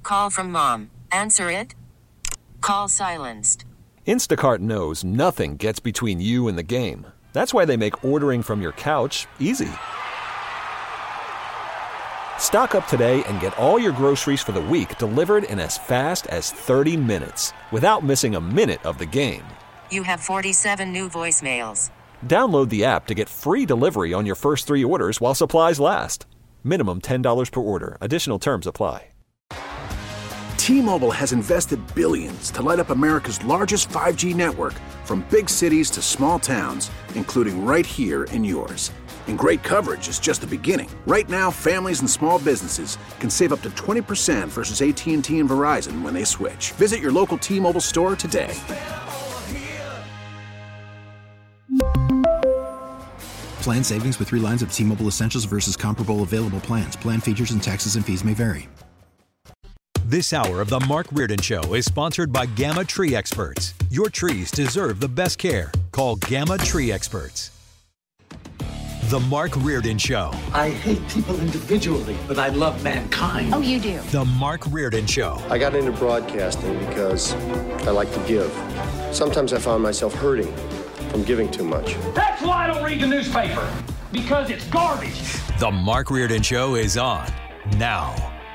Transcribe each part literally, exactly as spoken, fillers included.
Call from mom. Answer it. Call silenced. Instacart knows nothing gets between you and the game. That's why they make ordering from your couch easy. Stock up today and get all your groceries for the week delivered in as fast as thirty minutes without missing a minute of the game. You have forty-seven new voicemails. Download the app to get free delivery on your first three orders while supplies last. Minimum ten dollars per order. Additional terms apply. T-Mobile has invested billions to light up America's largest five G network, from big cities to small towns, including right here in yours. And great coverage is just the beginning. Right now, families and small businesses can save up to twenty percent versus A T and T and Verizon when they switch. Visit your local T-Mobile store today. Plan savings with three lines of T-Mobile Essentials versus comparable available plans. Plan features and taxes and fees may vary. This hour of the Mark Reardon Show is sponsored by Gamma Tree Experts. Your trees deserve the best care. Call Gamma Tree Experts. The Mark Reardon Show. I hate people individually, but I love mankind. Oh, you do? The Mark Reardon Show. I got into broadcasting because I like to give. Sometimes I found myself hurting from giving too much. That's why I don't read the newspaper, because it's garbage. The Mark Reardon Show is on now.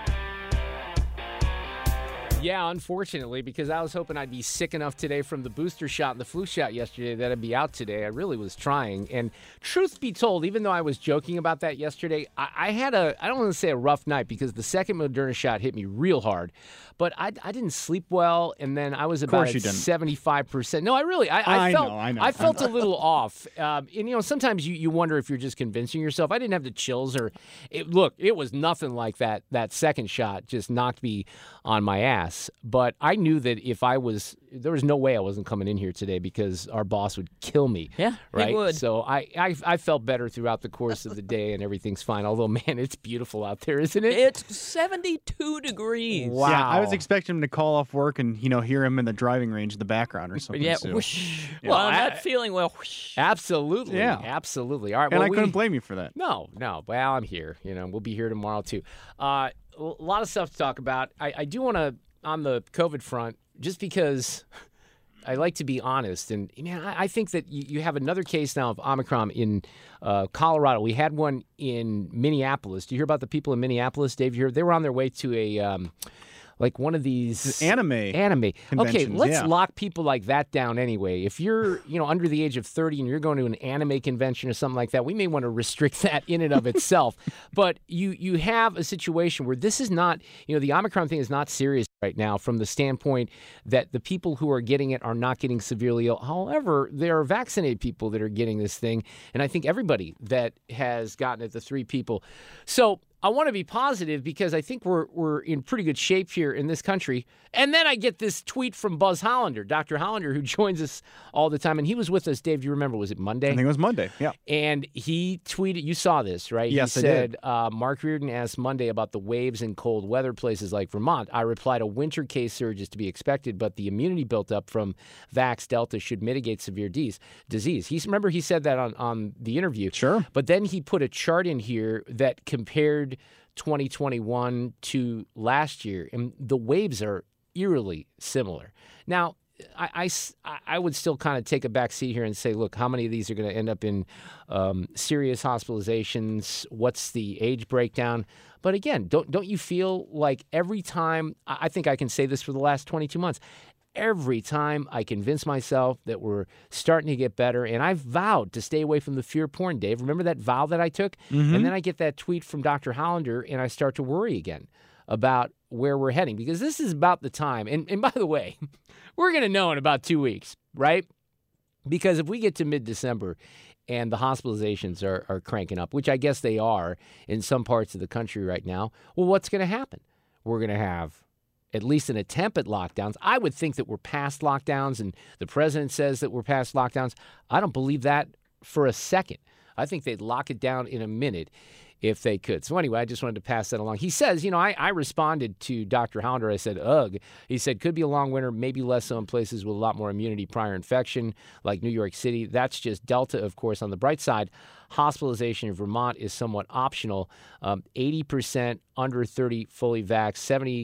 Yeah, unfortunately, because I was hoping I'd be sick enough today from the booster shot and the flu shot yesterday that I'd be out today. I really was trying. And truth be told, even though I was joking about that yesterday, I, I had a, I don't want to say a rough night because the second Moderna shot hit me real hard. But I, I didn't sleep well, and then I was about at seventy-five percent. No, I really, I, I, I felt, know, I know. I felt a little off. Um, and, you know, sometimes you, you wonder if you're just convincing yourself. I didn't have the chills or, it, look, it was nothing like that. That second shot just knocked me on my ass. But I knew that if I was, there was no way I wasn't coming in here today because our boss would kill me. Yeah, right? he would. So I, I, I felt better throughout the course of the day, and everything's fine. Although, man, it's beautiful out there, isn't it? It's seventy-two degrees. Wow. Yeah, I was expecting him to call off work and, you know, hear him in the driving range in the background or something. Yeah, too. whoosh. Yeah. Well, I'm I- not feeling well. Whoosh. Absolutely. Yeah. Absolutely. All right. And well, I we- couldn't blame you for that. No, no. Well, I'm here. You know, we'll be here tomorrow, too. Uh, a lot of stuff to talk about. I, I do want to, on the COVID front, just because I like to be honest. And, man, I, I think that you, you have another case now of Omicron in uh, Colorado. We had one in Minneapolis. Do you hear about the people in Minneapolis, Dave? You heard they were on their way to a... Um, like one of these anime anime. Okay, conventions, let's yeah. lock people like that down anyway. If you're, you know, under the age of thirty and you're going to an anime convention or something like that, we may want to restrict that in and of itself. But you you have a situation where this is not, you know, the Omicron thing is not serious right now from the standpoint that the people who are getting it are not getting severely ill. However, there are vaccinated people that are getting this thing, and I think everybody that has gotten it, the three people. So I want to be positive because I think we're we're in pretty good shape here in this country. And then I get this tweet from Buzz Hollander, Doctor Hollander, who joins us all the time. And he was with us, Dave, do you remember, was it Monday? I think it was Monday, yeah. And he tweeted, you saw this, right? Yes, he I said, did. Uh, Mark Reardon asked Monday about the waves in cold weather places like Vermont. I replied, a winter case surge is to be expected, but the immunity built up from Vax Delta should mitigate severe dis- disease. He, remember he said that on, on the interview. Sure. But then he put a chart in here that compared twenty twenty-one to last year, and the waves are eerily similar. Now, I, I, I would still kind of take a back seat here and say, look, how many of these are going to end up in um, serious hospitalizations? What's the age breakdown? But again, don't don't you feel like every time, I think I can say this for the last twenty-two months, every time I convince myself that we're starting to get better, and I've vowed to stay away from the fear porn, Dave. Remember that vow that I took? Mm-hmm. And then I get that tweet from Doctor Hollander, and I start to worry again about where we're heading, because this is about the time. And, and by the way, we're going to know in about two weeks, right? Because if we get to mid-December and the hospitalizations are, are cranking up, which I guess they are in some parts of the country right now, well, what's going to happen? We're going to have at least an attempt at lockdowns. I would think that we're past lockdowns, and the president says that we're past lockdowns. I don't believe that for a second. I think they'd lock it down in a minute if they could. So anyway, I just wanted to pass that along. He says, you know, I, I responded to Doctor Hollander. I said, ugh. He said, could be a long winter, maybe less so in places with a lot more immunity prior infection, like New York City. That's just Delta, of course. On the bright side, hospitalization in Vermont is somewhat optional. Um, eighty percent under thirty fully vaxxed, seventy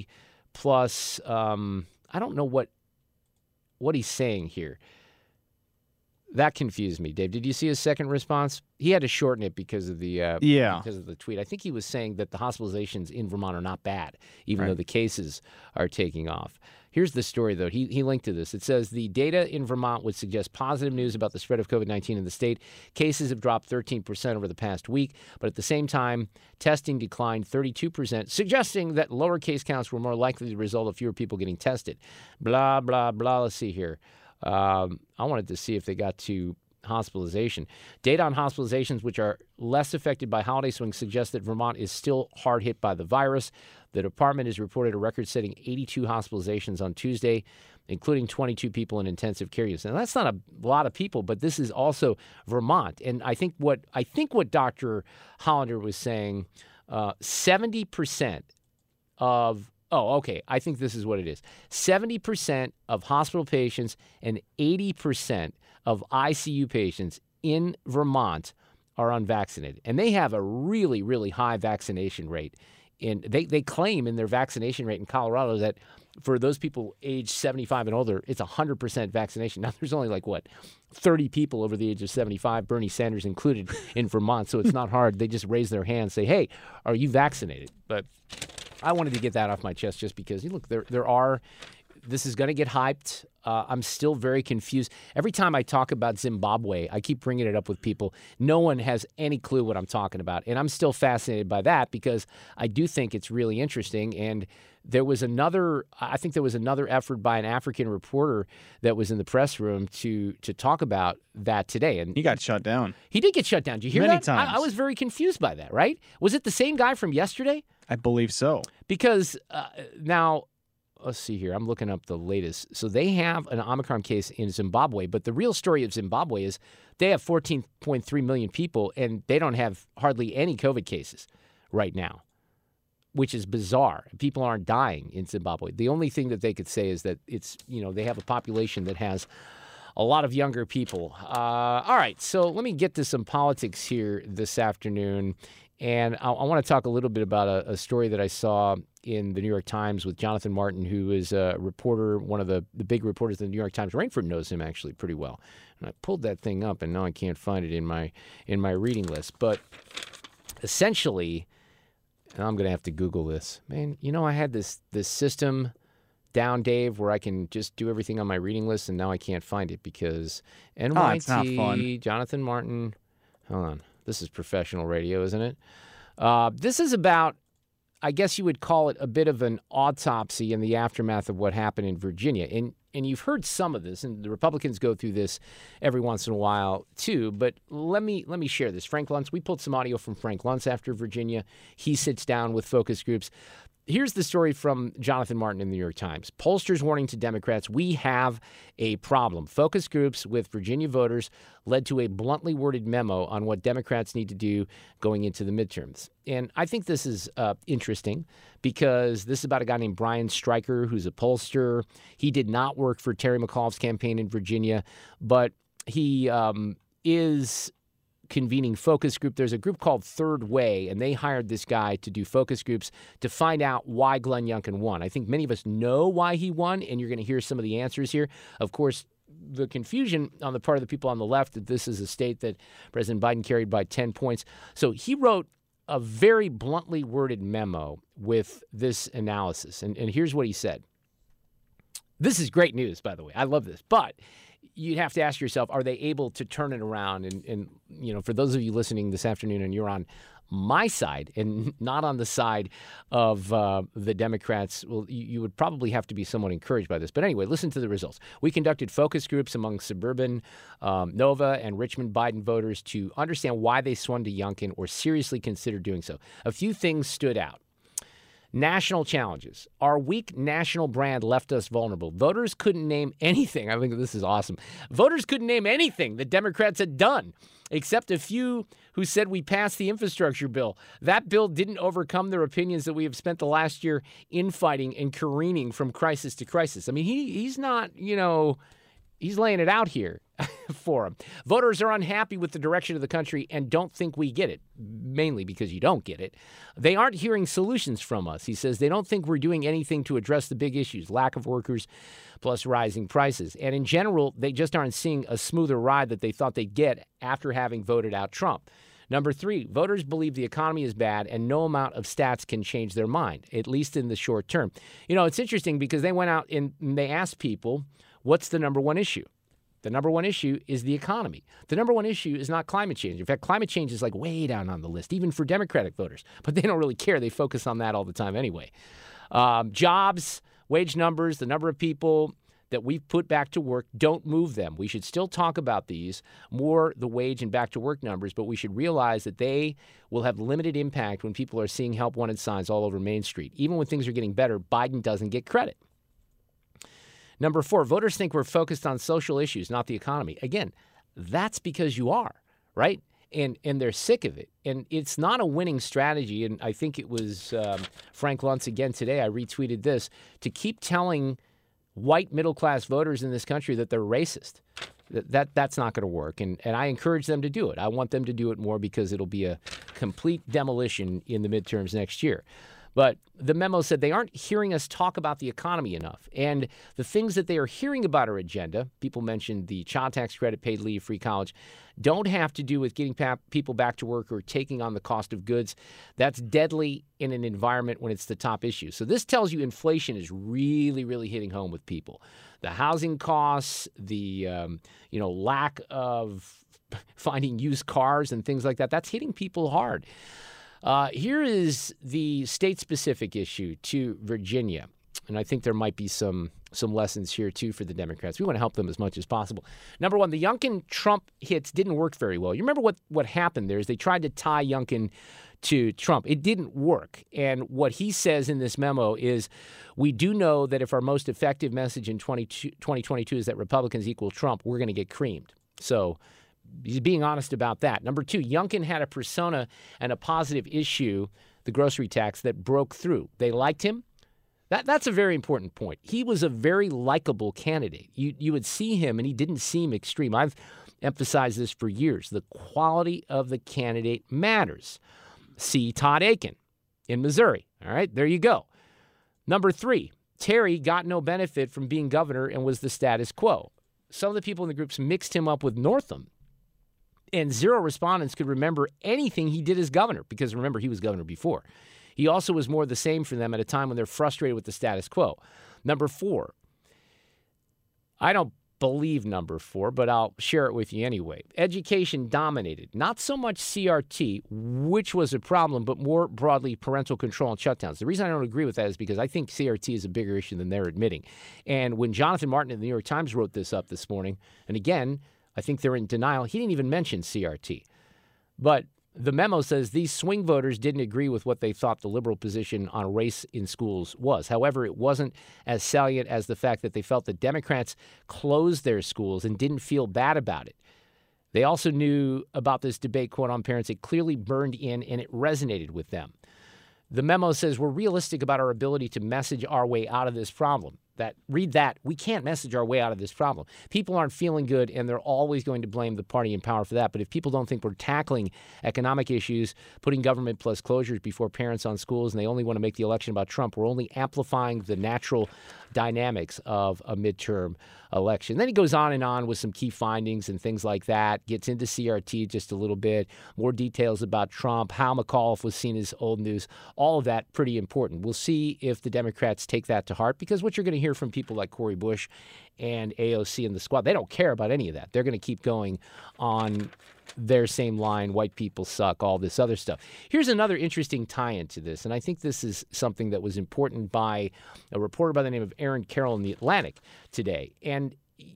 plus, um, I don't know what what he's saying here. That confused me, Dave. Did you see his second response? He had to shorten it because of the uh, yeah. because of the tweet. I think he was saying that the hospitalizations in Vermont are not bad, even right. though the cases are taking off. Here's the story, though. He he linked to this. It says the data in Vermont would suggest positive news about the spread of COVID nineteen in the state. Cases have dropped thirteen percent over the past week, but at the same time, testing declined thirty-two percent, suggesting that lower case counts were more likely the result of fewer people getting tested. Blah, blah, blah. Let's see here. Um, I wanted to see if they got to hospitalization. Data on hospitalizations, which are less affected by holiday swings, suggests that Vermont is still hard hit by the virus. The department has reported a record-setting eighty-two hospitalizations on Tuesday, including twenty-two people in intensive care units. Now, that's not a lot of people, but this is also Vermont. And I think what I think what Doctor Hollander was saying, uh, seventy percent of Oh, okay. I think this is what it is. seventy percent of hospital patients and eighty percent of I C U patients in Vermont are unvaccinated. And they have a really, really high vaccination rate. And they, they claim in their vaccination rate in Colorado that for those people aged seventy-five and older, it's one hundred percent vaccination. Now, there's only like, what, thirty people over the age of seventy-five, Bernie Sanders included, in Vermont. So it's not hard. They just raise their hand and say, hey, are you vaccinated? But I wanted to get that off my chest just because, look, there there are, this is going to get hyped. Uh, I'm still very confused. Every time I talk about Zimbabwe, I keep bringing it up with people. No one has any clue what I'm talking about. And I'm still fascinated by that because I do think it's really interesting. And there was another, I think there was another effort by an African reporter that was in the press room to to talk about that today. And he got shut down. He did get shut down. Did you hear Many that? times. I, I was very confused by that, right? Was it the same guy from yesterday? I believe so. Because uh, now, let's see here. I'm looking up the latest. So they have an Omicron case in Zimbabwe, but the real story of Zimbabwe is they have fourteen point three million people, and they don't have hardly any COVID cases right now, which is bizarre. People aren't dying in Zimbabwe. The only thing that they could say is that it's, you know, they have a population that has a lot of younger people. Uh, all right, so let me get to some politics here this afternoon. And I, I want to talk a little bit about a, a story that I saw in the New York Times with Jonathan Martin, who is a reporter, one of the, the big reporters in the New York Times. Rainford knows him actually pretty well. And I pulled that thing up, and now I can't find it in my in my reading list. But essentially, and I'm going to have to Google this. Man, you know, I had this this system down, Dave, where I can just do everything on my reading list, and now I can't find it because N Y T, oh, it's not fun. Jonathan Martin. Hold on. This is professional radio, isn't it? Uh, this is about, I guess you would call it a bit of an autopsy in the aftermath of what happened in Virginia. And and you've heard some of this, and the Republicans go through this every once in a while too. But let me let me share this. Frank Luntz, we pulled some audio from Frank Luntz after Virginia. He sits down with focus groups. Here's the story from Jonathan Martin in the New York Times. Pollsters warning to Democrats, we have a problem. Focus groups with Virginia voters led to a bluntly worded memo on what Democrats need to do going into the midterms. And I think this is uh, interesting because this is about a guy named Brian Stryker, who's a pollster. He did not work for Terry McAuliffe's campaign in Virginia, but he um, is convening focus group. There's a group called Third Way, and they hired this guy to do focus groups to find out why Glenn Youngkin won. I think many of us know why he won, and you're going to hear some of the answers here. Of course, the confusion on the part of the people on the left that this is a state that President Biden carried by ten points. So he wrote a very bluntly worded memo with this analysis, and, and here's what he said. This is great news, by the way. I love this, but you'd have to ask yourself, are they able to turn it around? And, and, you know, for those of you listening this afternoon and you're on my side and not on the side of uh, the Democrats, well, you, you would probably have to be somewhat encouraged by this. But anyway, listen to the results. We conducted focus groups among suburban um, Nova and Richmond Biden voters to understand why they swung to Youngkin or seriously considered doing so. A few things stood out. National challenges. Our weak national brand left us vulnerable. Voters couldn't name anything. I think this is awesome. Voters couldn't name anything the Democrats had done, except a few who said we passed the infrastructure bill. That bill didn't overcome their opinions that we have spent the last year infighting and careening from crisis to crisis. I mean, he he's not, you know, he's laying it out here. for them. Voters are unhappy with the direction of the country and don't think we get it, mainly because you don't get it. They aren't hearing solutions from us. He says they don't think we're doing anything to address the big issues, lack of workers plus rising prices. And in general, they just aren't seeing a smoother ride that they thought they'd get after having voted out Trump. Number three, voters believe the economy is bad and no amount of stats can change their mind, at least in the short term. You know, it's interesting because they went out and they asked people, what's the number one issue? The number one issue is the economy. The number one issue is not climate change. In fact, climate change is like way down on the list, even for Democratic voters. But they don't really care. They focus on that all the time anyway. Um, jobs, wage numbers, the number of people that we've put back to work, don't move them. We should still talk about these, more the wage and back to work numbers, but we should realize that they will have limited impact when people are seeing help wanted signs all over Main Street. Even when things are getting better, Biden doesn't get credit. Number four, voters think we're focused on social issues, not the economy. Again, that's because you are, right? And and they're sick of it. And it's not a winning strategy. And I think it was um, Frank Luntz again today, I retweeted this, to keep telling white middle-class voters in this country that they're racist. That, that That's not going to work. And, and I encourage them to do it. I want them to do it more because it'll be a complete demolition in the midterms next year. But the memo said they aren't hearing us talk about the economy enough. And the things that they are hearing about our agenda, people mentioned the child tax credit, paid leave, free college, don't have to do with getting pa- people back to work or taking on the cost of goods. That's deadly in an environment when it's the top issue. So this tells you inflation is really, really hitting home with people. The housing costs, the um, you know lack of finding used cars and things like that, that's hitting people hard. Uh, here is the state-specific issue to Virginia, and I think there might be some some lessons here, too, for the Democrats. We want to help them as much as possible. Number one, the Youngkin-Trump hits didn't work very well. You remember what, what happened there is they tried to tie Youngkin to Trump. It didn't work, and what he says in this memo is, we do know that if our most effective message in twenty twenty-two is that Republicans equal Trump, we're going to get creamed. So he's being honest about that. Number two, Youngkin had a persona and a positive issue, the grocery tax, that broke through. They liked him. That That's a very important point. He was a very likable candidate. You, you would see him, and he didn't seem extreme. I've emphasized this for years. The quality of the candidate matters. See Todd Akin in Missouri. All right, there you go. Number three, Terry got no benefit from being governor and was the status quo. Some of the people in the groups mixed him up with Northam. And zero respondents could remember anything he did as governor, because remember, he was governor before. He also was more the same for them at a time when they're frustrated with the status quo. Number four, I don't believe number four, but I'll share it with you anyway. Education dominated. Not so much C R T, which was a problem, but more broadly parental control and shutdowns. The reason I don't agree with that is because I think C R T is a bigger issue than they're admitting. And when Jonathan Martin in the New York Times wrote this up this morning, and again, I think they're in denial. He didn't even mention C R T. But the memo says these swing voters didn't agree with what they thought the liberal position on race in schools was. However, it wasn't as salient as the fact that they felt that Democrats closed their schools and didn't feel bad about it. They also knew about this debate, quote, on parents. It clearly burned in and it resonated with them. The memo says we're realistic about our ability to message our way out of this problem. That read that. We can't message our way out of this problem. People aren't feeling good, and they're always going to blame the party in power for that. But if people don't think we're tackling economic issues, putting government plus closures before parents on schools, and they only want to make the election about Trump, we're only amplifying the natural dynamics of a midterm election. Then he goes on and on with some key findings and things like that, gets into C R T just a little bit, more details about Trump, how McAuliffe was seen as old news, all of that pretty important. We'll see if the Democrats take that to heart, because what you're going to hear from people like Cori Bush and A O C and the squad, they don't care about any of that. They're going to keep going on their same line, white people suck, all this other stuff. Here's another interesting tie-in to this, and I think this is something that was important by a reporter by the name of Aaron Carroll in The Atlantic today. And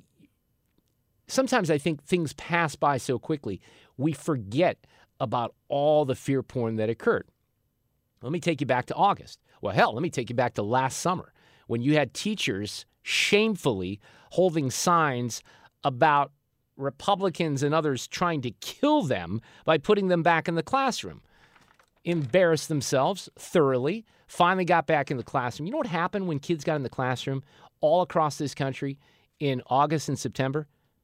sometimes I think things pass by so quickly, we forget about all the fear porn that occurred. Let me take you back to August. Well, hell, let me take you back to last summer when you had teachers shamefully holding signs about Republicans and others trying to kill them by putting them back in the classroom. Embarrassed themselves thoroughly, finally got back in the classroom. You know what happened when kids got in the classroom all across this country in August and September?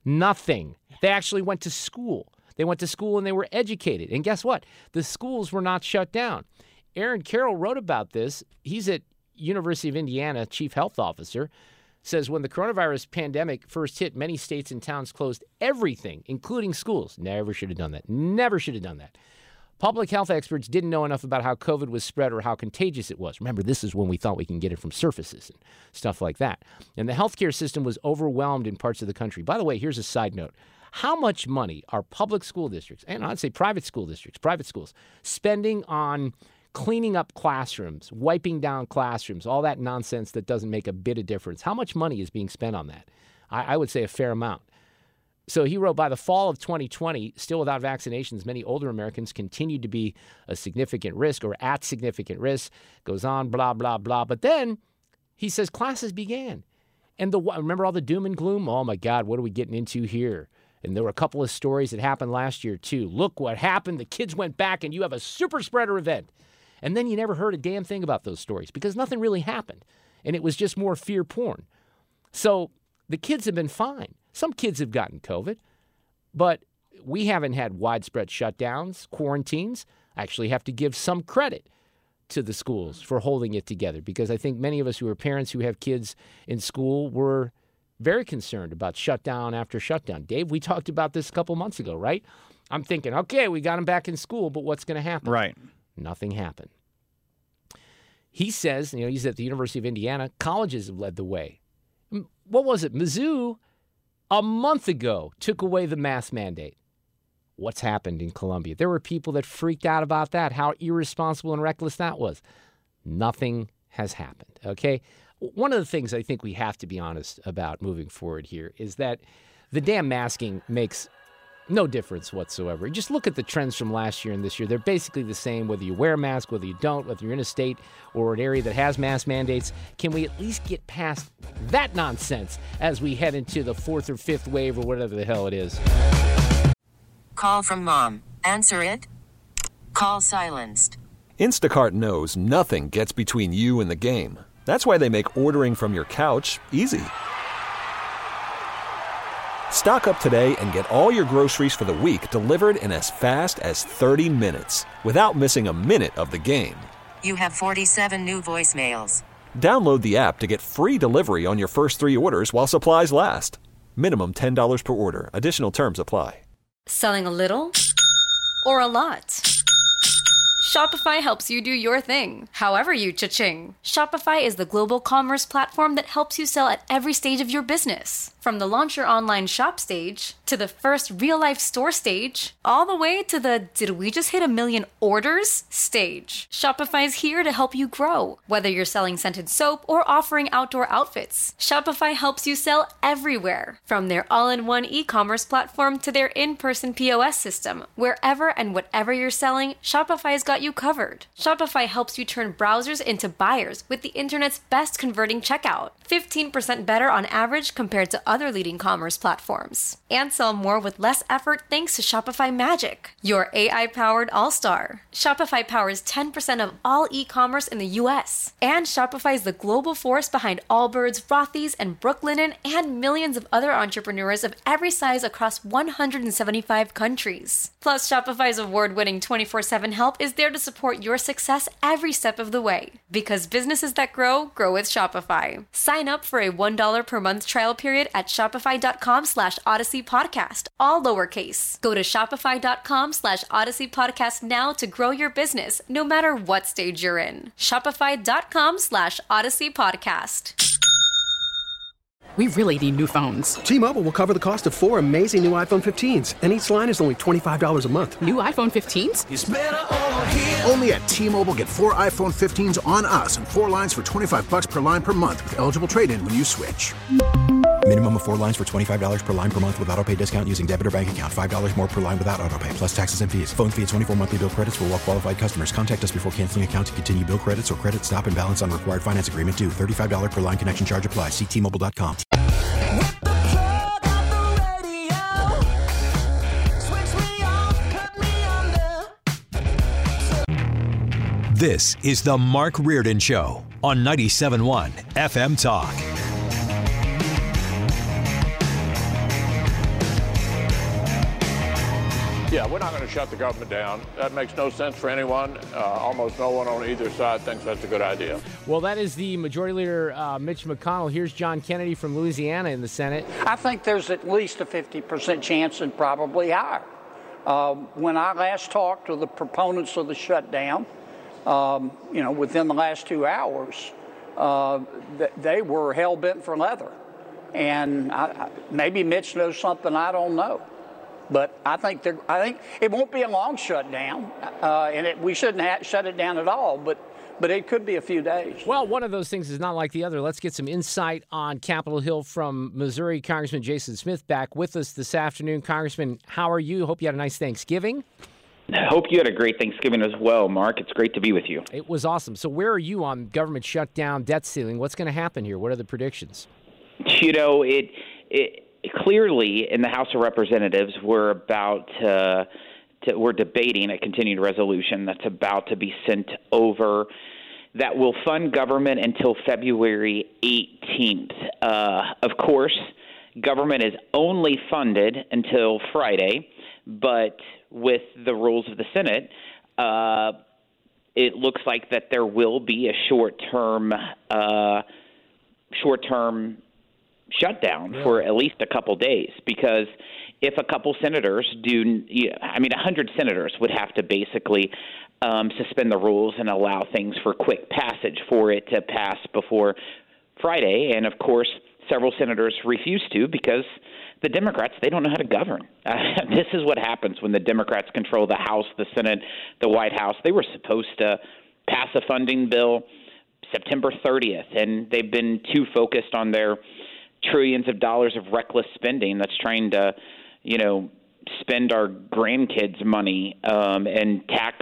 Nothing. They actually went to school. They went to school and they were educated. And guess what? The schools were not shut down. Aaron Carroll wrote about this. He's at University of Indiana, chief health officer, says when the coronavirus pandemic first hit, many states and towns closed everything, including schools. Never should have done that. Never should have done that. Public health experts didn't know enough about how COVID was spread or how contagious it was. Remember, this is when we thought we can get it from surfaces and stuff like that. And the healthcare system was overwhelmed in parts of the country. By the way, here's a side note. How much money are public school districts, and I'd say private school districts, private schools, spending on cleaning up classrooms, wiping down classrooms, all that nonsense that doesn't make a bit of difference? How much money is being spent on that? I, I would say a fair amount. So he wrote, by the fall of twenty twenty, still without vaccinations, many older Americans continued to be a significant risk or at significant risk. Goes on, blah, blah, blah. But then he says classes began. And the remember all the doom and gloom? Oh, my God, what are we getting into here? And there were a couple of stories that happened last year, too. Look what happened. The kids went back and you have a super spreader event. And then you never heard a damn thing about those stories because nothing really happened. And it was just more fear porn. So the kids have been fine. Some kids have gotten COVID, but we haven't had widespread shutdowns, quarantines. I actually have to give some credit to the schools for holding it together because I think many of us who are parents who have kids in school were very concerned about shutdown after shutdown. Dave, we talked about this a couple months ago, right? I'm thinking, okay, we got them back in school, but what's going to happen? Right. Nothing happened. He says, you know, he's at the University of Indiana. Colleges have led the way. What was it? Mizzou, a month ago, took away the mask mandate. What's happened in Columbia? There were people that freaked out about that, how irresponsible and reckless that was. Nothing has happened, okay? One of the things I think we have to be honest about moving forward here is that the damn masking makes no difference whatsoever. Just look at the trends from last year and this year. They're basically the same, whether you wear a mask, whether you don't, whether you're in a state or an area that has mask mandates. Can we at least get past that nonsense as we head into the fourth or fifth wave or whatever the hell it is? Call from mom. Answer it. Call silenced. Instacart knows nothing gets between you and the game. That's why they make ordering from your couch easy. Stock up today and get all your groceries for the week delivered in as fast as thirty minutes without missing a minute of the game. You have forty-seven new voicemails. Download the app to get free delivery on your first three orders while supplies last. Minimum ten dollars per order. Additional terms apply. Selling a little or a lot? Shopify helps you do your thing, however you cha-ching. Shopify is the global commerce platform that helps you sell at every stage of your business. From the launch your online shop stage, to the first real-life store stage, all the way to the did we just hit a million orders stage. Shopify's here to help you grow. Whether you're selling scented soap or offering outdoor outfits, Shopify helps you sell everywhere. From their all-in-one e-commerce platform to their in-person P O S system, wherever and whatever you're selling, Shopify's got you covered. Shopify helps you turn browsers into buyers with the internet's best converting checkout. fifteen percent better on average compared to other leading commerce platforms. And sell more with less effort thanks to Shopify Magic, your A I-powered all-star. Shopify powers ten percent of all e-commerce in the U S. And Shopify is the global force behind Allbirds, Rothy's, and Brooklinen, and millions of other entrepreneurs of every size across one hundred seventy-five countries. Plus, Shopify's award-winning twenty-four seven help is there to support your success every step of the way. Because businesses that grow, grow with Shopify. Sign up for a one dollar per month trial period at shopify.com slash Odyssey Podcast, all lowercase. Go to shopify.com slash Odyssey Podcast now to grow your business, no matter what stage you're in. Shopify.com slash Odyssey Podcast. We really need new phones. T-Mobile will cover the cost of four amazing new iPhone fifteens, and each line is only twenty-five dollars a month. New iPhone fifteens? It's better over here. Only at T-Mobile, get four iPhone fifteens on us and four lines for twenty-five dollars per line per month with eligible trade-in when you switch. Minimum of four lines for twenty-five dollars per line per month with autopay discount using debit or bank account. five dollars more per line without autopay, plus taxes and fees. Phone fee at twenty-four monthly bill credits for well-qualified customers. Contact us before canceling account to continue bill credits or credit stop and balance on required finance agreement due. thirty-five dollars per line connection charge applies. See T Mobile dot com. This is the Mark Reardon Show on ninety-seven point one F M Talk. Yeah, we're not going to shut the government down. That makes no sense for anyone. Uh, almost no one on either side thinks that's a good idea. Well, that is the Majority Leader uh, Mitch McConnell. Here's John Kennedy from Louisiana in the Senate. I think there's at least a fifty percent chance and probably higher. Uh, when I last talked to the proponents of the shutdown, um, you know, within the last two hours, uh, th- they were hell-bent for leather. And I, I, maybe Mitch knows something I don't know. But I think they're, I think it won't be a long shutdown, uh, and it, we shouldn't ha- shut it down at all, but but it could be a few days. Well, one of those things is not like the other. Let's get some insight on Capitol Hill from Missouri. Congressman Jason Smith back with us this afternoon. Congressman, how are you? Hope you had a nice Thanksgiving. I hope you had a great Thanksgiving as well, Mark. It's great to be with you. It was awesome. So where are you on government shutdown, debt ceiling? What's going to happen here? What are the predictions? You know, it it. Clearly, in the House of Representatives, we're about uh, to, we're debating a continued resolution that's about to be sent over that will fund government until February eighteenth. Uh, of course, government is only funded until Friday, but with the rules of the Senate, uh, it looks like that there will be a short-term uh, short-term. shutdown yeah. for at least a couple days, because if a couple senators do, I mean, a hundred senators would have to basically um, suspend the rules and allow things for quick passage for it to pass before Friday. And of course, several senators refuse to because the Democrats, they don't know how to govern. Uh, this is what happens when the Democrats control the House, the Senate, the White House. They were supposed to pass a funding bill September thirtieth, and they've been too focused on their trillions of dollars of reckless spending that's trying to, you know, spend our grandkids' money um, and tax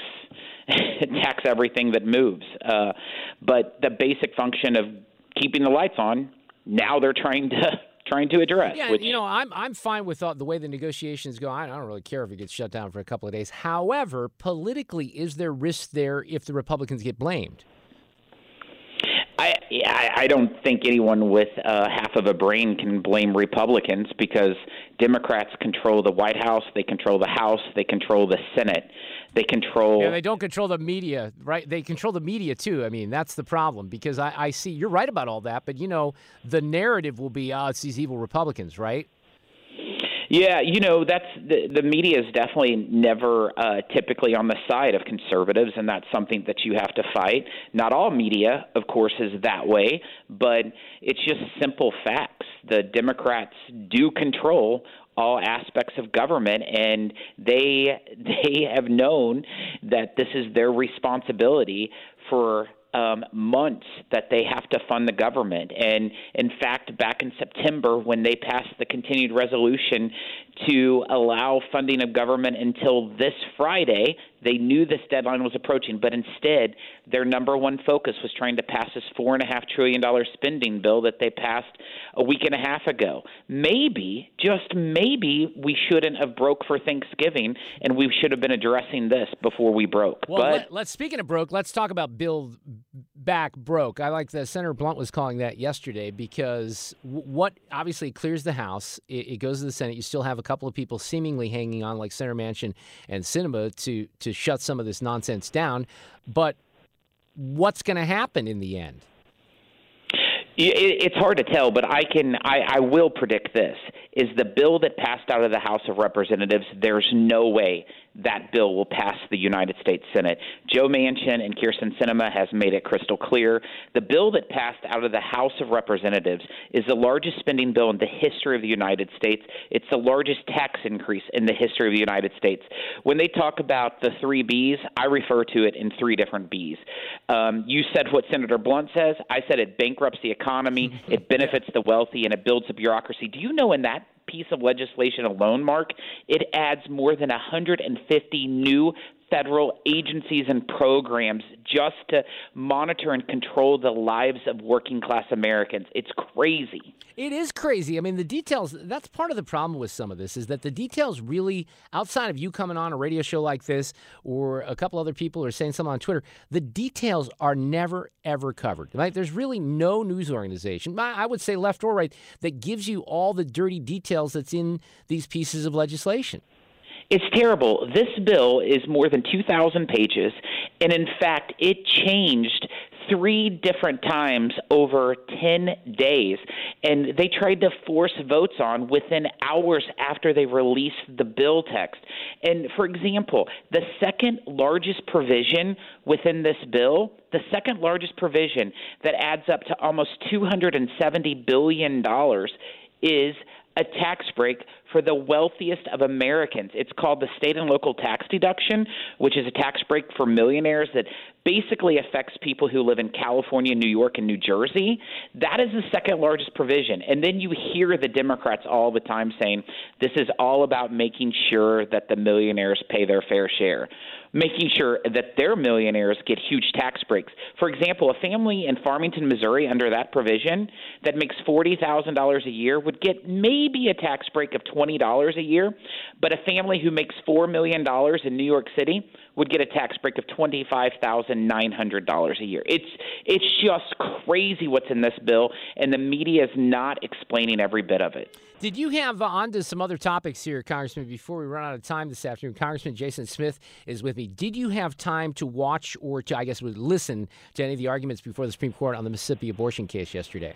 tax everything that moves. Uh, but the basic function of keeping the lights on, now they're trying to trying to address. Yeah, which, you know, I'm I'm fine with the way the negotiations go. I don't really care if it gets shut down for a couple of days. However, politically, is there risk there if the Republicans get blamed? I, I don't think anyone with uh, half of a brain can blame Republicans, because Democrats control the White House, they control the House, they control the Senate, they control... Yeah, they don't control the media, right? They control the media, too. I mean, that's the problem, because I, I see... You're right about all that, but, you know, the narrative will be, oh, it's these evil Republicans, right? Yeah, you know, that's the, the media is definitely never uh, typically on the side of conservatives, and that's something that you have to fight. Not all media, of course, is that way, but it's just simple facts. The Democrats do control all aspects of government, and they they have known that this is their responsibility for Um, months that they have to fund the government. And in fact, back in September, when they passed the continued resolution to allow funding of government until this Friday, they knew this deadline was approaching, but instead their number one focus was trying to pass this four and a half trillion dollar spending bill that they passed a week and a half ago. Maybe, just maybe, we shouldn't have broke for Thanksgiving, and we should have been addressing this before we broke. Well, but let, let's speaking of broke, let's talk about Build Back Broke. I like that Senator Blunt was calling that yesterday, because w- what obviously clears the House, it, it goes to the Senate. You still have a couple of people seemingly hanging on, like Senator Manchin and Sinema, to to shut some of this nonsense down. But what's going to happen in the end? It's hard to tell, but I can. I, I will predict this: is the bill that passed out of the House of Representatives. There's no way that bill will pass the United States Senate. Joe Manchin and Kyrsten Sinema has made it crystal clear. The bill that passed out of the House of Representatives is the largest spending bill in the history of the United States. It's the largest tax increase in the history of the United States. When they talk about the three B's, I refer to it in three different B's. Um, you said what Senator Blunt says. I said it bankrupts the economy, it benefits the wealthy, and it builds a bureaucracy. Do you know in that piece of legislation alone, Mark, it adds more than one hundred fifty new federal agencies and programs just to monitor and control the lives of working-class Americans. It's crazy. It is crazy. I mean, the details, that's part of the problem with some of this, is that the details really, outside of you coming on a radio show like this or a couple other people are saying something on Twitter, the details are never, ever covered. Right? There's really no news organization, I would say left or right, that gives you all the dirty details that's in these pieces of legislation. It's terrible. This bill is more than two thousand pages, and in fact, it changed three different times over ten days, and they tried to force votes on within hours after they released the bill text. And for example, the second largest provision within this bill, the second largest provision that adds up to almost two hundred seventy billion dollars is a tax break for the wealthiest of Americans. It's called the state and local tax deduction, which is a tax break for millionaires that basically affects people who live in California, New York, and New Jersey. That is the second largest provision. And then you hear the Democrats all the time saying this is all about making sure that the millionaires pay their fair share, making sure that their millionaires get huge tax breaks. For example, a family in Farmington, Missouri, under that provision that makes forty thousand dollars a year would get maybe a tax break of twenty dollars a year, but a family who makes four million dollars in New York City would get a tax break of twenty-five thousand nine hundred dollars a year. It's it's just crazy what's in this bill, and the media is not explaining every bit of it. Did you have uh, on to some other topics here, Congressman, before we run out of time this afternoon? Congressman Jason Smith is with me. Did you have time to watch or to, I guess, would listen to any of the arguments before the Supreme Court on the Mississippi abortion case yesterday?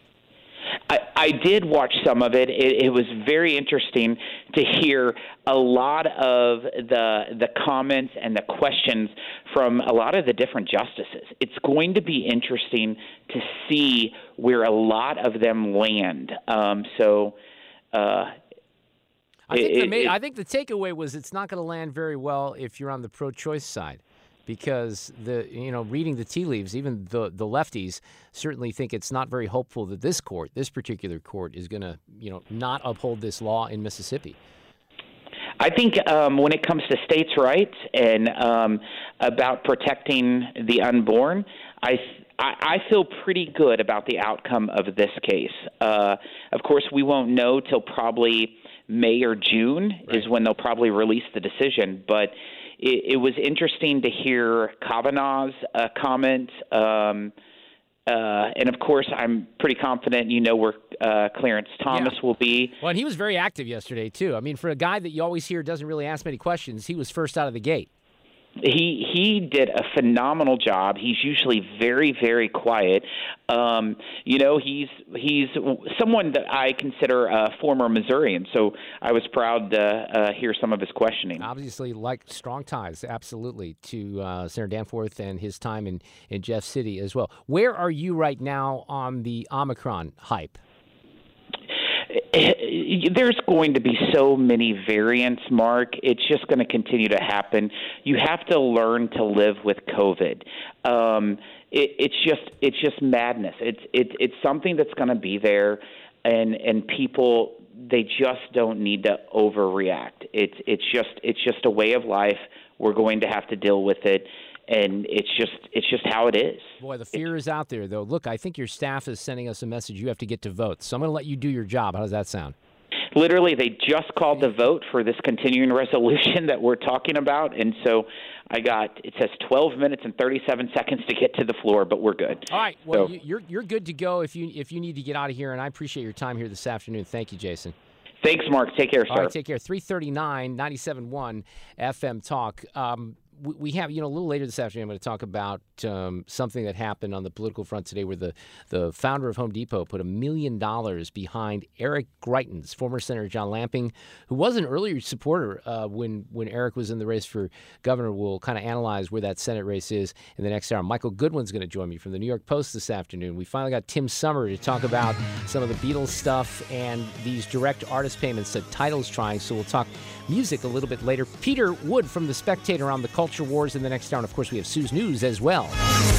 I, I did watch some of it. it. It was very interesting to hear a lot of the the comments and the questions from a lot of the different justices. It's going to be interesting to see where a lot of them land. Um, so uh, I think, it, the, ma- it, I think the takeaway was it's not going to land very well if you're on the pro-choice side. Because the you know reading the tea leaves, even the the lefties certainly think it's not very hopeful that this court, this particular court, is going to you know not uphold this law in Mississippi. I think um, when it comes to states' rights and um, about protecting the unborn, I, I feel pretty good about the outcome of this case. Uh, of course, we won't know till probably May or June right. is when they'll probably release the decision, but It, it was interesting to hear Kavanaugh's uh, comment, um, uh, and of course, I'm pretty confident you know where uh, Clarence Thomas yeah. will be. Well, and he was very active yesterday too. I mean, for a guy that you always hear doesn't really ask many questions, he was first out of the gate. He he did a phenomenal job. He's usually very, very quiet. Um, you know, he's he's someone that I consider a former Missourian, so I was proud to uh, hear some of his questioning. Obviously, like strong ties, absolutely, to uh, Senator Danforth and his time in, in Jeff City as well. Where are you right now on the Omicron hype? There's going to be so many variants, Mark. It's just going to continue to happen. You have to learn to live with COVID. Um, it, it's just it's just madness. It's it, it's something that's going to be there, and and people they just don't need to overreact. It's it's just it's just a way of life. We're going to have to deal with it. And it's just it's just how it is. Boy, the fear is out there, though. Look, I think your staff is sending us a message. You have to get to vote. So I'm going to let you do your job. How does that sound? Literally, they just called the vote for this continuing resolution that we're talking about. And so I got, it says twelve minutes and thirty-seven seconds to get to the floor, but we're good. All right. Well, so, you're you're good to go if you if you need to get out of here. And I appreciate your time here this afternoon. Thank you, Jason. Thanks, Mark. Take care, sir. All right, take care. three thirty-nine, ninety-seven point one F M Talk. Um, we have, you know, a little later this afternoon, I'm going to talk about um, something that happened on the political front today where the, the founder of Home Depot put a million dollars behind Eric Greitens, former Senator John Lamping, who was an earlier supporter uh, when, when Eric was in the race for governor. We'll kind of analyze where that Senate race is in the next hour. Michael Goodwin's going to join me from the New York Post this afternoon. We finally got Tim Summer to talk about some of the Beatles stuff and these direct artist payments that Tidal's trying, so we'll talk music a little bit later. Peter Wood from The Spectator on the culture wars in the next hour. And, of course, we have Sue's News as well.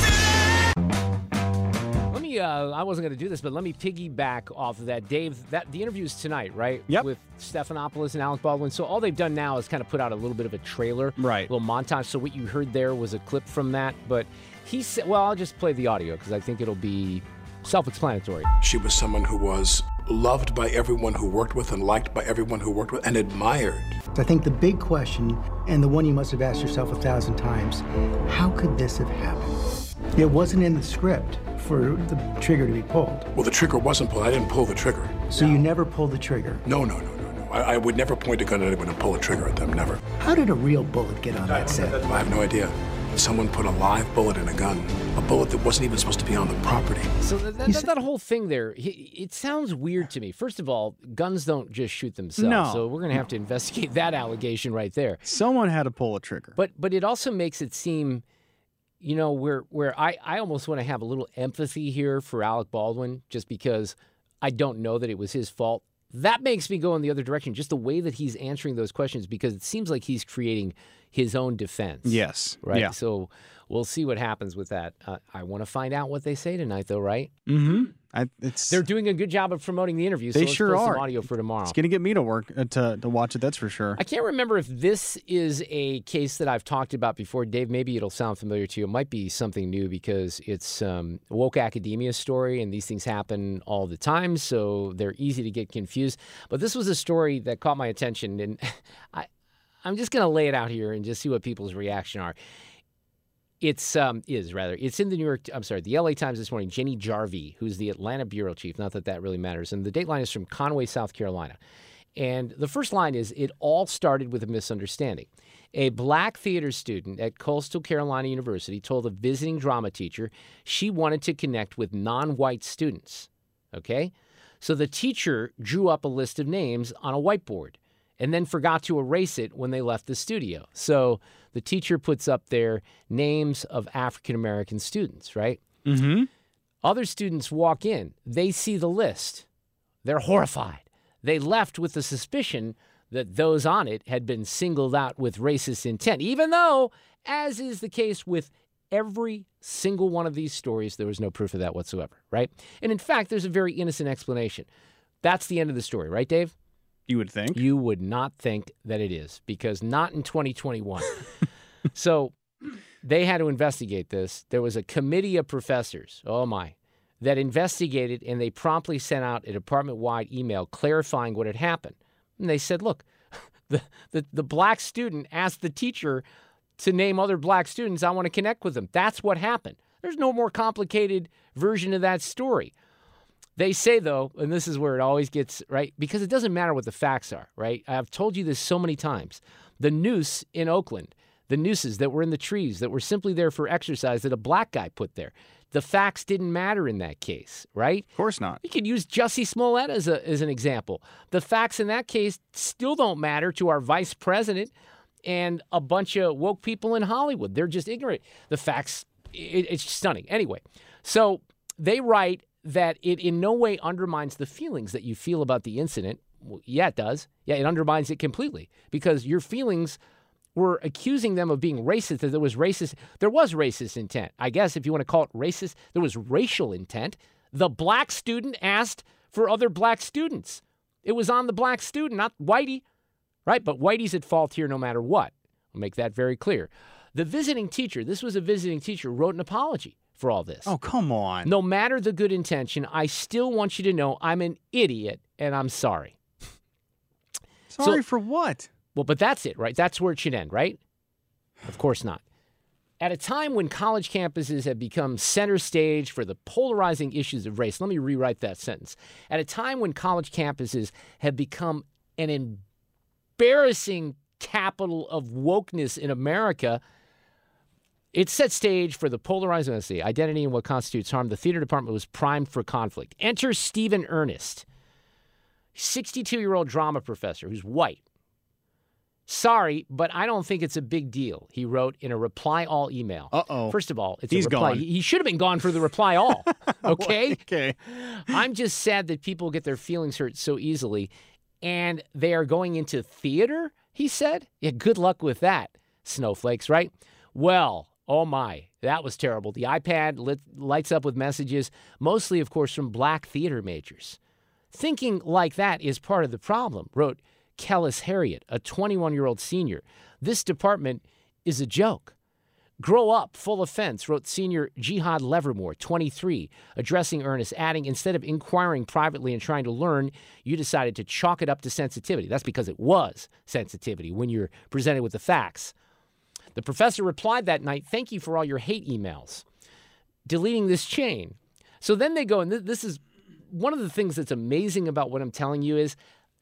Let me, uh, I wasn't going to do this, but let me piggyback off of that. Dave, that the interview is tonight, right? Yep. With Stephanopoulos and Alec Baldwin. So all they've done now is kind of put out a little bit of a trailer. Right. A little montage. So what you heard there was a clip from that. But he said, well, I'll just play the audio because I think it'll be self-explanatory. She was someone who was loved by everyone who worked with and liked by everyone who worked with and admired. I think the big question, and the one you must have asked yourself a thousand times, how could this have happened? It wasn't in the script for the trigger to be pulled. Well, the trigger wasn't pulled. I didn't pull the trigger. So you never pulled the trigger? No, no, no, no, no. I, I would never point a gun at anyone and pull a trigger at them, never. How did a real bullet get on that set? I have no idea. Someone put a live bullet in a gun, a bullet that wasn't even supposed to be on the property. So that, that, that whole thing there, it sounds weird to me. First of all, guns don't just shoot themselves. No. So we're going to have to investigate that allegation right there. Someone had to pull a trigger. But but it also makes it seem, you know, where where I, I almost want to have a little empathy here for Alec Baldwin, just because I don't know that it was his fault. That makes me go in the other direction, just the way that he's answering those questions, because it seems like he's creating his own defense. Yes. Right? Yeah. So we'll see what happens with that. Uh, I want to find out what they say tonight, though, right? Mm-hmm. I, it's, They're doing a good job of promoting the interview, so they let's sure play are. some audio for tomorrow. It's going to get me to work uh, to, to watch it, that's for sure. I can't remember if this is a case that I've talked about before. Dave, maybe it'll sound familiar to you. It might be something new because it's um, a woke academia story, and these things happen all the time, so they're easy to get confused. But this was a story that caught my attention, and I, I'm just going to lay it out here and just see what people's reaction are. It's um is rather it's in the New York I'm sorry the L A Times this morning. Jenny Jarvie, who's the Atlanta bureau chief, not that that really matters, and the Dateline is from Conway, South Carolina. And the first line is, it all started with a misunderstanding. A black theater student at Coastal Carolina University told a visiting drama teacher she wanted to connect with non-white students. Okay, so the teacher drew up a list of names on a whiteboard and then forgot to erase it when they left the studio. So the teacher puts up their names of African-American students, right? Mm-hmm. Other students walk in. They see the list. They're horrified. They left with the suspicion that those on it had been singled out with racist intent, even though, as is the case with every single one of these stories, there was no proof of that whatsoever, right? And in fact, there's a very innocent explanation. That's the end of the story, right, Dave? You would think. You would not think that it is, because not in twenty twenty-one. So they had to investigate this. There was a committee of professors, oh my, that investigated, and they promptly sent out a department-wide email clarifying what had happened. And they said, look, the, the, the black student asked the teacher to name other black students. I want to connect with them. That's what happened. There's no more complicated version of that story. They say, though, and this is where it always gets, right, because it doesn't matter what the facts are, right? I've told you this so many times. The noose in Oakland, the nooses that were in the trees that were simply there for exercise that a black guy put there, the facts didn't matter in that case, right? Of course not. You could use Jussie Smollett as, a, as an example. The facts in that case still don't matter to our vice president and a bunch of woke people in Hollywood. They're just ignorant. The facts, it, it's stunning. Anyway, so they write that it in no way undermines the feelings that you feel about the incident. Well, yeah, it does. Yeah, it undermines it completely, because your feelings were accusing them of being racist, that there was racist. There was racist intent. I guess if you want to call it racist, there was racial intent. The black student asked for other black students. It was on the black student, not Whitey, right? But Whitey's at fault here no matter what. I'll make that very clear. The visiting teacher, this was a visiting teacher, wrote an apology for all this. Oh, come on. No matter the good intention, I still want you to know I'm an idiot and I'm sorry. Sorry So- for what? Well, but that's it, right? That's where it should end, right? Of course not. At a time when college campuses have become center stage for the polarizing issues of race, let me rewrite that sentence. At a time when college campuses have become an embarrassing capital of wokeness in America, it set stage for the polarizing, let's see, identity and what constitutes harm. The theater department was primed for conflict. Enter Stephen Ernest, sixty-two-year-old drama professor who's white. Sorry, but I don't think it's a big deal, he wrote in a reply all email. Uh-oh. First of all, it's He's a reply. gone. He he should have been gone for the reply all, okay? Okay. I'm just sad that people get their feelings hurt so easily, and they are going into theater, he said. Yeah, good luck with that, snowflakes, right? Well, oh my, that was terrible. The iPad lit, lights up with messages, mostly, of course, from black theater majors. Thinking like that is part of the problem, wrote Kellis Harriet, a twenty-one-year-old senior. This department is a joke. Grow up, full offense, wrote senior Jihad Levermore, twenty-three, addressing Ernest, adding, instead of inquiring privately and trying to learn, you decided to chalk it up to sensitivity. That's because it was sensitivity when you're presented with the facts. The professor replied that night, thank you for all your hate emails, deleting this chain. So then they go, and th- this is one of the things that's amazing about what I'm telling you is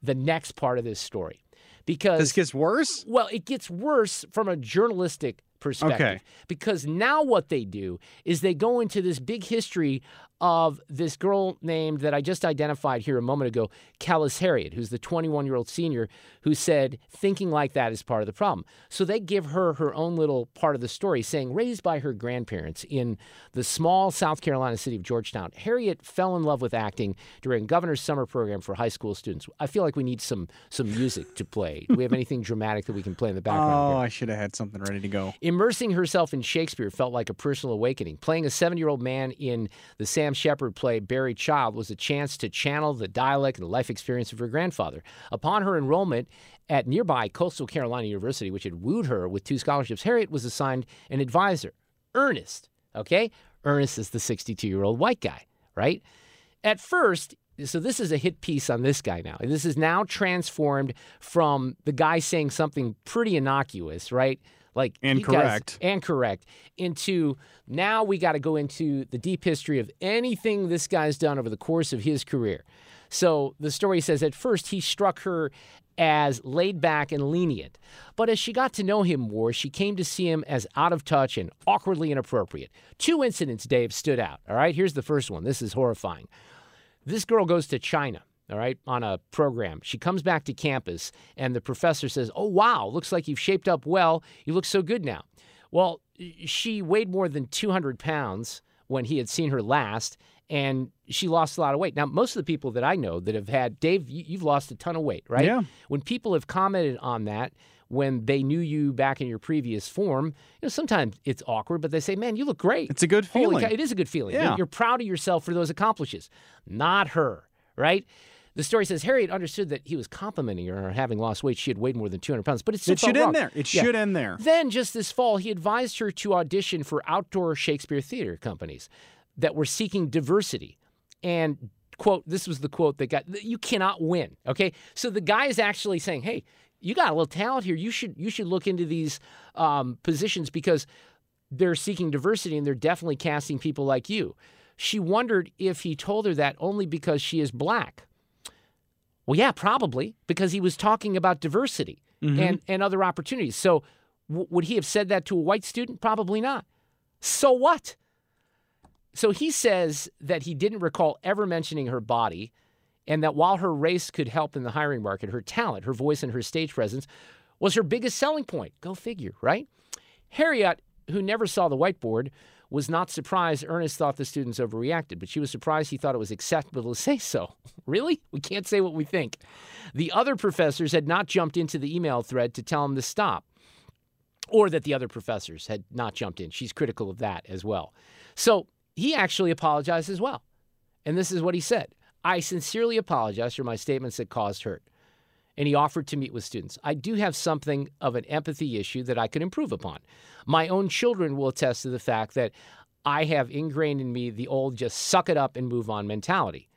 the next part of this story. Because this gets worse? Well, it gets worse from a journalistic perspective. Okay. Because now what they do is they go into this big history of this girl named that I just identified here a moment ago, Callis Harriet, who's the twenty-one-year-old senior who said thinking like that is part of the problem. So they give her her own little part of the story, saying raised by her grandparents in the small South Carolina city of Georgetown, Harriet fell in love with acting during Governor's summer program for high school students. I feel like we need some some music to play. Do we have anything dramatic that we can play in the background? Oh, here? I should have had something ready to go. Immersing herself in Shakespeare felt like a personal awakening. Playing a seven-year-old man in the Sam Shepard play Buried Child was a chance to channel the dialect and the life experience of her grandfather. Upon her enrollment at nearby Coastal Carolina University, which had wooed her with two scholarships, Harriet was assigned an advisor, Ernest, okay? Ernest is the sixty-two-year-old white guy, right? At first, so this is a hit piece on this guy now. This is now transformed from the guy saying something pretty innocuous, right? Like and correct. Guys, and correct. Into now we got to go into the deep history of anything this guy's done over the course of his career. So the story says at first he struck her as laid back and lenient. But as she got to know him more, she came to see him as out of touch and awkwardly inappropriate. Two incidents, Dave, stood out. All right, here's the first one. This is horrifying. This girl goes to China. All right, on a program. She comes back to campus, and the professor says, oh, wow, looks like you've shaped up well. You look so good now. Well, she weighed more than two hundred pounds when he had seen her last, and she lost a lot of weight. Now, most of the people that I know that have had, Dave, you've lost a ton of weight, right? Yeah. When people have commented on that, when they knew you back in your previous form, you know, sometimes it's awkward, but they say, man, you look great. It's a good feeling. Holy cow, it is a good feeling. Yeah. You're, you're proud of yourself for those accomplishments. Not her, right? The story says Harriet understood that he was complimenting her on having lost weight. She had weighed more than two hundred pounds, but it still It felt should wrong. end there. It Yeah. should end there. Then, just this fall, he advised her to audition for outdoor Shakespeare theater companies that were seeking diversity. And, quote, this was the quote that got, you cannot win, okay? So the guy is actually saying, hey, you got a little talent here. You should you should look into these um, positions because they're seeking diversity and they're definitely casting people like you. She wondered if he told her that only because she is black. Well, yeah, probably, because he was talking about diversity mm-hmm. and, and other opportunities. So w- would he have said that to a white student? Probably not. So what? So he says that he didn't recall ever mentioning her body and that while her race could help in the hiring market, her talent, her voice, and her stage presence was her biggest selling point. Go figure, right? Harriet, who never saw the whiteboard, was not surprised Ernest thought the students overreacted, but she was surprised he thought it was acceptable to say so. Really? We can't say what we think. The other professors had not jumped into the email thread to tell him to stop, or that the other professors had not jumped in. She's critical of that as well. So he actually apologized as well. And this is what he said. I sincerely apologize for my statements that caused hurt. And he offered to meet with students. I do have something of an empathy issue that I could improve upon. My own children will attest to the fact that I have ingrained in me the old just suck it up and move on mentality.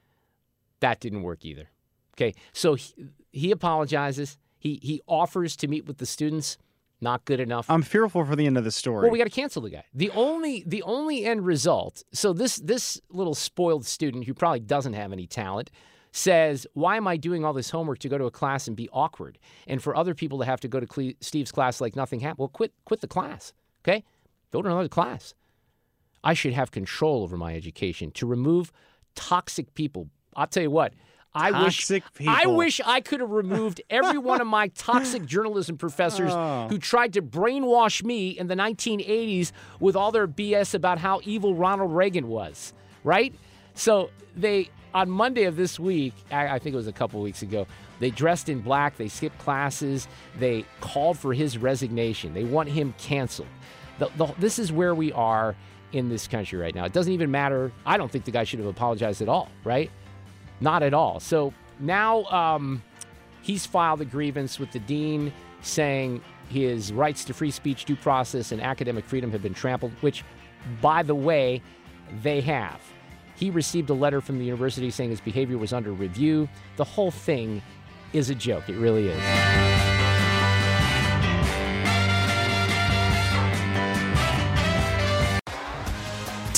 That didn't work either. Okay, so he, he apologizes. He he offers to meet with the students. Not good enough. I'm fearful for the end of the story. Well, we got to cancel the guy. The only the only end result. So this this little spoiled student who probably doesn't have any talent says, why am I doing all this homework to go to a class and be awkward? And for other people to have to go to Cle- Steve's class like nothing happened. Well, quit quit the class, okay? Go to another class. I should have control over my education to remove toxic people. I'll tell you what. I toxic wish people. I wish I could have removed every one of my toxic journalism professors oh. who tried to brainwash me in the nineteen eighties with all their B S about how evil Ronald Reagan was, right? So they, on Monday of this week, I, I think it was a couple weeks ago, they dressed in black, they skipped classes, they called for his resignation. They want him canceled. The, the, this is where we are in this country right now. It doesn't even matter. I don't think the guy should have apologized at all, right? Not at all. So now um, he's filed a grievance with the dean saying his rights to free speech, due process, and academic freedom have been trampled, which, by the way, they have. He received a letter from the university saying his behavior was under review. The whole thing is a joke. It really is.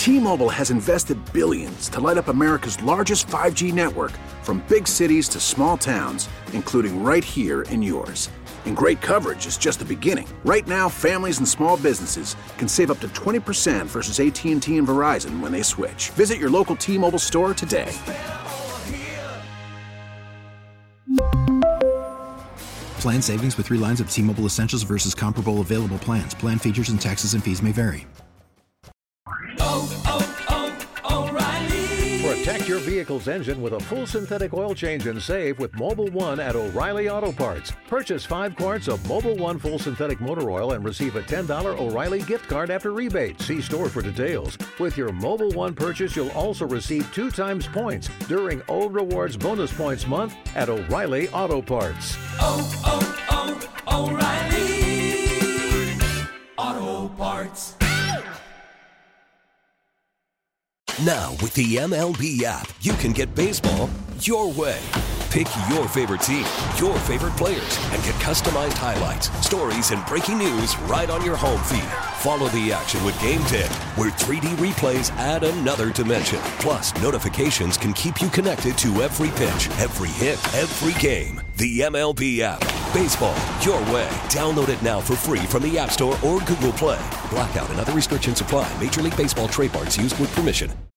T-Mobile has invested billions to light up America's largest five G network, from big cities to small towns, including right here in yours. And great coverage is just the beginning. Right now, families and small businesses can save up to twenty percent versus A T and T and Verizon when they switch. Visit your local T-Mobile store today. Plan savings with three lines of T-Mobile Essentials versus comparable available plans. Plan features and taxes and fees may vary. Oh, oh, oh, O'Reilly. Protect your vehicle's engine with a full synthetic oil change and save with Mobil one at O'Reilly Auto Parts. Purchase five quarts of Mobil one full synthetic motor oil and receive a ten dollars O'Reilly gift card after rebate. See store for details. With your Mobil one purchase, you'll also receive two times points during O Rewards Bonus Points Month at O'Reilly Auto Parts. Oh, oh, oh, O'Reilly Auto Parts. Now, with the M L B app, you can get baseball your way. Pick your favorite team, your favorite players, and get customized highlights, stories, and breaking news right on your home feed. Follow the action with Game ten, where three D replays add another dimension. Plus, notifications can keep you connected to every pitch, every hit, every game. The M L B app. Baseball your way. Download it now for free from the App Store or Google Play. Blackout and other restrictions apply. Major League Baseball trademarks used with permission.